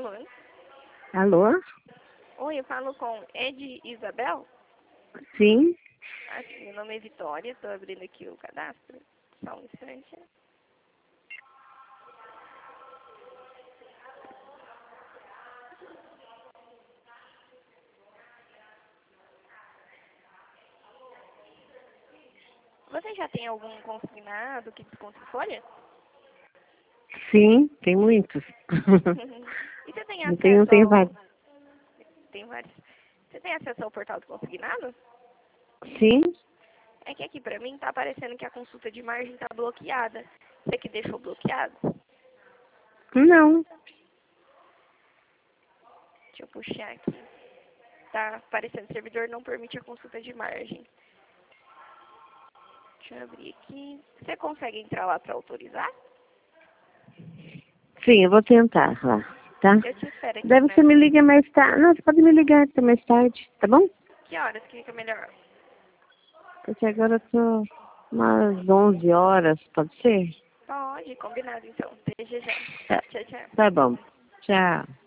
Alô? Alô? Oi, eu falo com Ed Isabel? Sim? Aqui, meu nome é Vitória, estou abrindo aqui o cadastro. Só um instante. Você já tem algum consignado que desconta em folha? Sim, tem muitos. E você tem Não tenho, acesso tenho ao... vários. Tem vários. Você tem acesso ao portal do consignado? Sim? É que aqui pra mim tá aparecendo que a consulta de margem tá bloqueada. Você que deixou bloqueado? Não. Deixa eu puxar aqui. Tá aparecendo, servidor não permite a consulta de margem. Deixa eu abrir aqui. Você consegue entrar lá pra autorizar? Sim, eu vou tentar lá, tá? Eu te espero aqui, Daí né? você me liga mais tarde. Não, você pode me ligar até mais tarde, tá bom? Que horas que fica melhor? Porque agora eu tô umas 11 horas, pode ser? Pode, combinado então. Desde já. Tá, Tchau, tchau. tá bom. Tchau.